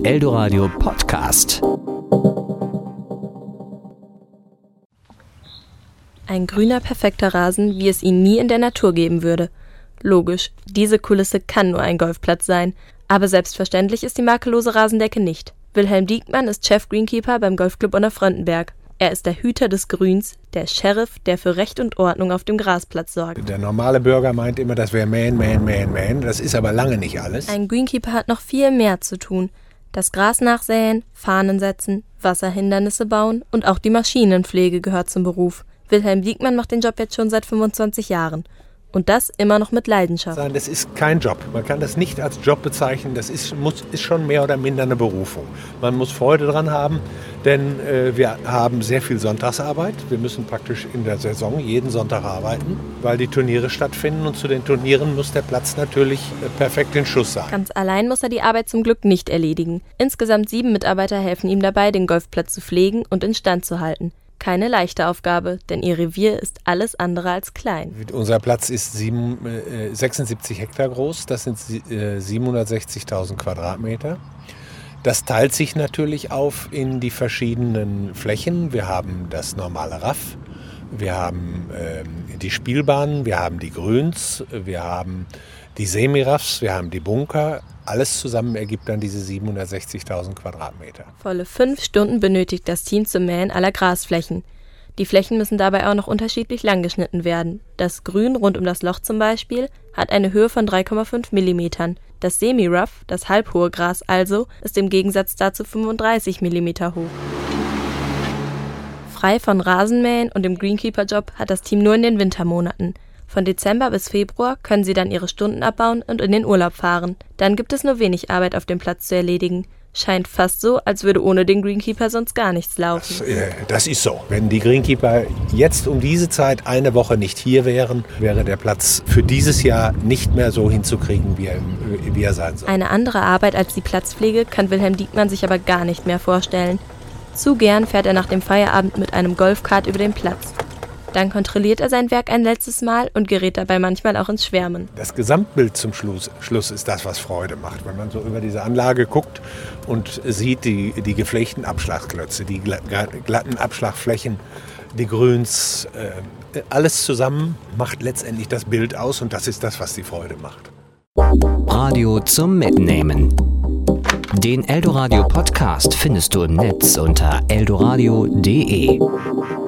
Eldoradio Podcast. Ein grüner, perfekter Rasen, wie es ihn nie in der Natur geben würde. Logisch, diese Kulisse kann nur ein Golfplatz sein. Aber selbstverständlich ist die makellose Rasendecke nicht. Wilhelm Diekmann ist Chef-Greenkeeper beim Golfclub Unna-Frontenberg. Er ist der Hüter des Grüns, der Sheriff, der für Recht und Ordnung auf dem Grasplatz sorgt. Der normale Bürger meint immer, das wäre mähen. Das ist aber lange nicht alles. Ein Greenkeeper hat noch viel mehr zu tun. Das Gras nachsäen, Fahnen setzen, Wasserhindernisse bauen und auch die Maschinenpflege gehört zum Beruf. Wilhelm Diekmann macht den Job jetzt schon seit 25 Jahren. Und das immer noch mit Leidenschaft. Das ist kein Job. Man kann das nicht als Job bezeichnen. Das ist schon mehr oder minder eine Berufung. Man muss Freude dran haben, denn wir haben sehr viel Sonntagsarbeit. Wir müssen praktisch in der Saison jeden Sonntag arbeiten, weil die Turniere stattfinden. Und zu den Turnieren muss der Platz natürlich perfekt in Schuss sein. Ganz allein muss er die Arbeit zum Glück nicht erledigen. Insgesamt 7 Mitarbeiter helfen ihm dabei, den Golfplatz zu pflegen und instand zu halten. Keine leichte Aufgabe, denn ihr Revier ist alles andere als klein. Unser Platz ist 76 Hektar groß, das sind 760.000 Quadratmeter. Das teilt sich natürlich auf in die verschiedenen Flächen. Wir haben das normale Raff, wir haben die Spielbahnen, wir haben die Grüns, wir haben die Semiraffs, wir haben die Bunker. Alles zusammen ergibt dann diese 760.000 Quadratmeter. Volle 5 Stunden benötigt das Team zum Mähen aller Grasflächen. Die Flächen müssen dabei auch noch unterschiedlich lang geschnitten werden. Das Grün rund um das Loch zum Beispiel hat eine Höhe von 3,5 mm. Das Semi-Rough, das halbhohe Gras also, ist im Gegensatz dazu 35 mm hoch. Frei von Rasenmähen und dem Greenkeeper-Job hat das Team nur in den Wintermonaten. Von Dezember bis Februar können sie dann ihre Stunden abbauen und in den Urlaub fahren. Dann gibt es nur wenig Arbeit auf dem Platz zu erledigen. Scheint fast so, als würde ohne den Greenkeeper sonst gar nichts laufen. Das ist so. Wenn die Greenkeeper jetzt um diese Zeit eine Woche nicht hier wären, wäre der Platz für dieses Jahr nicht mehr so hinzukriegen, wie er sein soll. Eine andere Arbeit als die Platzpflege kann Wilhelm Diekmann sich aber gar nicht mehr vorstellen. Zu gern fährt er nach dem Feierabend mit einem Golfkart über den Platz. Dann kontrolliert er sein Werk ein letztes Mal und gerät dabei manchmal auch ins Schwärmen. Das Gesamtbild zum Schluss ist das, was Freude macht. Wenn man so über diese Anlage guckt und sieht die geflechten Abschlagklötze, die glatten Abschlagflächen, die Grüns, alles zusammen macht letztendlich das Bild aus und das ist das, was die Freude macht. Radio zum Mitnehmen. Den Eldoradio Podcast findest du im Netz unter eldoradio.de.